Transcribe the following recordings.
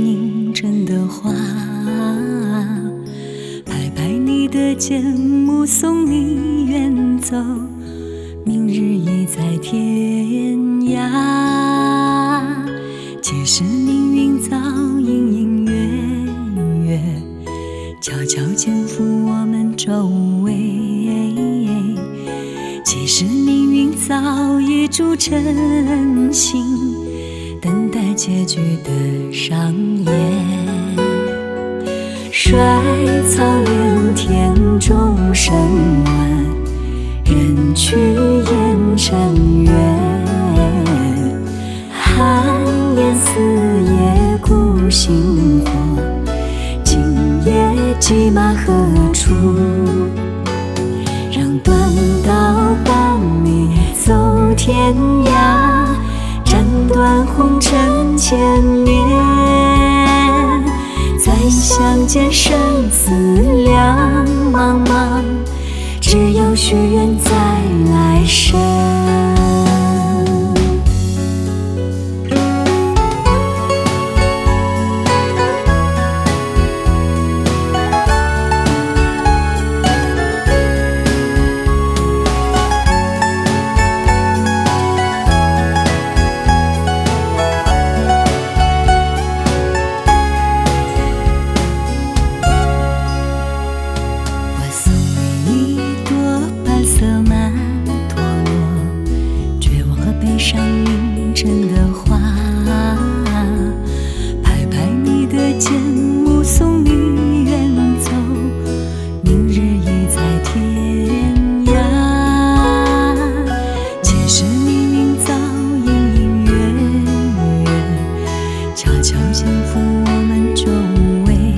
凝真的花，拍拍你的肩，目送你远走，明日已在天涯。其实命运早隐隐约约，悄悄肩负我们周围。其实命运早已铸成形，等待结局的上演。衰草连天钟声晚，人去烟尘远。寒烟四野孤星火，今夜骑马何处？让短刀伴你走天涯，斩断红尘千年。再相见生死两茫茫，只有许愿在来生。真的花，拍拍你的肩，目送你远走，明日已在天涯。其实命运早隐隐约约，悄悄肩负我们周围。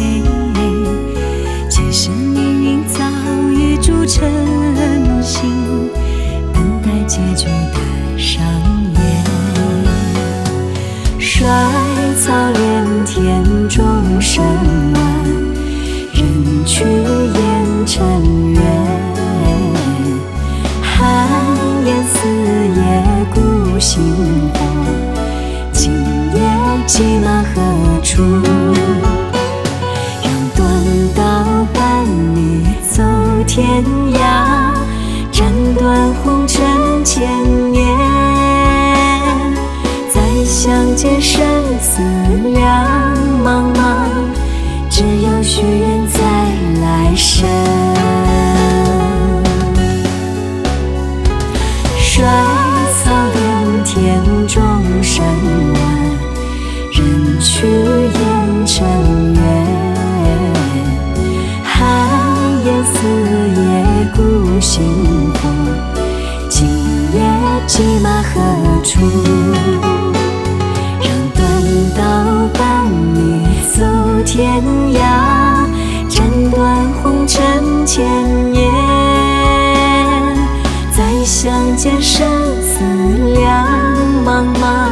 其实命运早已铸成形，等待结局的上演。衰草连天钟声晚，人去烟尘远。寒烟四野孤星火，今夜骑马何处？让短刀伴你走天涯，斩断红尘千年。相见生死两茫茫，只有许愿在来生。衰草连天钟声晚，人去烟尘远。寒烟四野孤星火，今夜骑马何处？刀伴你走天涯，斩断红尘千年。再相见生死两茫茫，